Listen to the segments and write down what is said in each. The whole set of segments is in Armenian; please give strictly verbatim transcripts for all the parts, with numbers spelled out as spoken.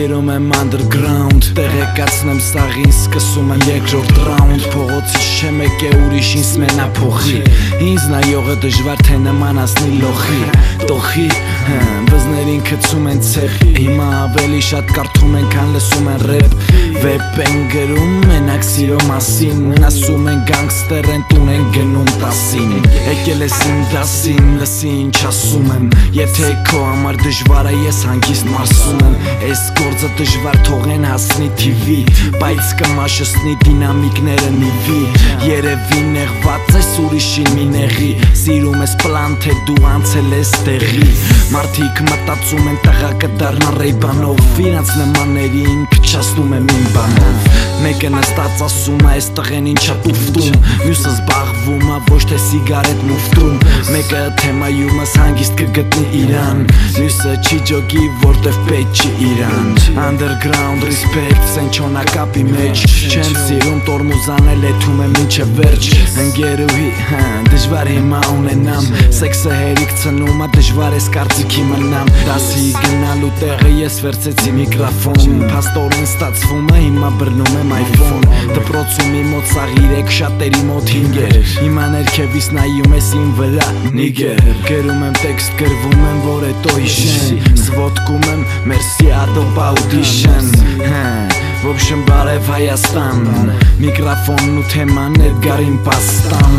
Կերում եմ underground Տեղեկացնեմ սաղին սկսում եմ երկրորդ round Փողոցից չէ մեկ է ուրիշ ինձ մենա փոխի Ինձ նայողը դժվար թե նմանացնի լոխի Տոխի Վզներին կծում են ցեպ Հիմա ավելի շատ կարդում են քան լսում են ռեպ Վեպ են գրում մենակ սիրո մասին Ասում են գանգստեր են տուն են գնում տասին Եկել ես իմ դասին լսի ինչ ասում եմ Եթե քո համար դժվար է ես հանգիստ մարսում եմ Այս գործը դժվար թողեն հասնի թիվի Բայց կմաշսնի դինամիկները նիվի Երևի նեղված ես ուրիշին մի նեղի Սիրում ես պլան թե դու անցել ես տեղի Մարդիկ մտածում են տղա կդառնա ռեյբանով Իրանց նմաններին փչացնում եմ իմ բանով Մեկը նստած ասում է այս տղեն ինչա տուֆտում Մյուսը զբաղվում է ոչ թե սիգարետ մուֆտում Մեկը թեմայումս հանգիստ կգտնի իրան Մյուսը չի ջոգի որտև պետք չի իրան Underground respect սենչոնակապի մեջ Չեմ սիրում տորմուզանել եթում եմ ինչը վերջ Ընգերուհի դժվար հիմա ունենամ Սեքսը հերիք ծնում է դժվար ես կարծիքի մնամ Դասի գնալու տեղը ես վերցեցի միկրոֆոն Փաստորեն ստացվում է հիմա բռնում եմ iPhone Դպրոցում իմ մոտ սաղ իրեք շատերի մոտ հինգեր Հիմա ներքևից նայում ես իմ վրա նիգեր Գրում եմ տեքստ գրվում եմ որ էտո հիշեն Զվոտքում եմ մերսի ադոբ աուդիշեն В общем բարև Հայաստան Միկրոֆոնն ու թեման Էդգարին պաստան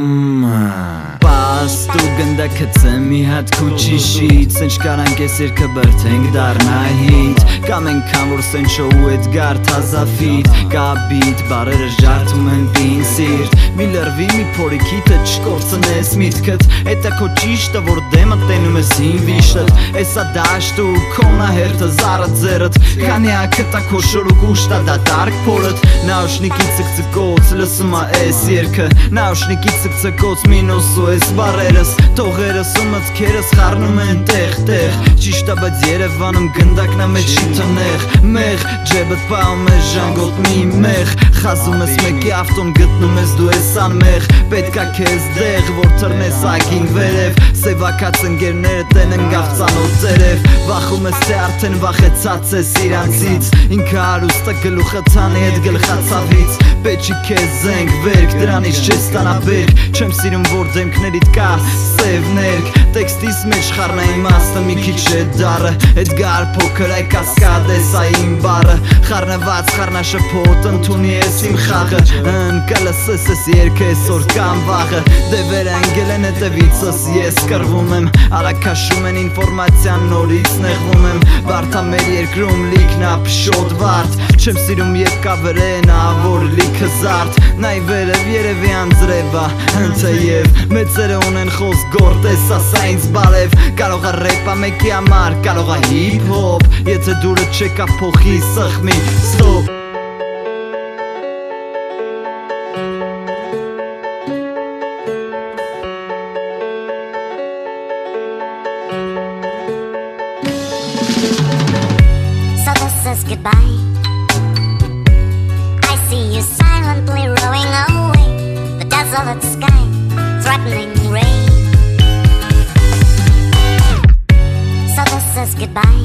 Պաստու գնդակցեմ մի հատ քուչիշից Ինչ կարանք ես երկը բրթենք դարնա հիտ Կամ ենքան որ սենչոու Էդգար թազավիտ Կաբիտ բարերը ժարդում են պին սիրտ Մի լրվի մի փորիքիթը չկործնես միտքդ Էտա քո ճիշտը որ դեմը տենում ես հին վիշտդ Էսա դաշտու կոնա հերթը զարը ձերըտ Քանի ակտա քո շորուկ ուշտա դա դարկ փորըտ Նաուշնիկի ծկծկոց լսում ա էս երկը Նաուշնիկի ծկծկոց մինոս ու էս բարերս Տողերս ու մծքերս խառնում են տեղ-տեղ Ճիշտա բայց Երևանում գնդակնա մեջ շիթնեղ Մեղ ջեբդ պահում ես ժանգոտ մի մեղ Խազում ես մեկի ավտոն գտնում ես դու ես անմեղ Պետքա քեզ դեղ որ թռնես ագին վերև Սևակած ընկերները տենեն գավծանոց ծերև Վախում ես թե արդեն վախեցած ես իրանցից Ինքը արուստը գլուխը ցանի հետ գլխացավից Պեչի քեզ զենք վերք դրանից չես տանա բերք Չեմ սիրում որ դեմքներիդ կա սև ներք Տեքստիս մեջ խառնա իմաստը մի քիչ է դարը Էդգար փոքր այ կասկադես այ իմ բարը Խառնված խառնաշփոթ ընդունի ես իմ խաղը Ընկլսես ես երկը այսօր կամ վաղը Դևեր անգել են հետևիցս ես կռվում եմ Արաքաշում են ինֆորմացիան նորից նեղվում եմ Բարդա մեր երկրում լիքնա փշոտ վարդ Չեմ սիրում երբ կա վրենա որ լիքը զարդ Նայ վերև երևի անձրևա Ընթեև մեծերը ունեն խոս գործ Էսա սա ինձ բարև Կարող է ռեպա մեկի համար Կարող է հիփ-հոփ Եթե դուրը չեկա փոխի սխմի Ստոպ So this is goodbye I see you silently rowing away The desolate sky Threatening rain So this is goodbye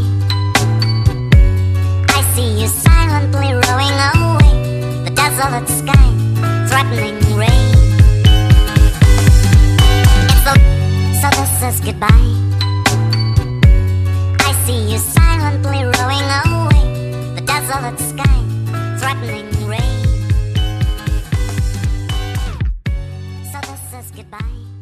I see you silently rowing away The desolate sky Threatening rain So, so this is goodbye I see you silently rowing away The desolate sky Threatening rain So this is goodbye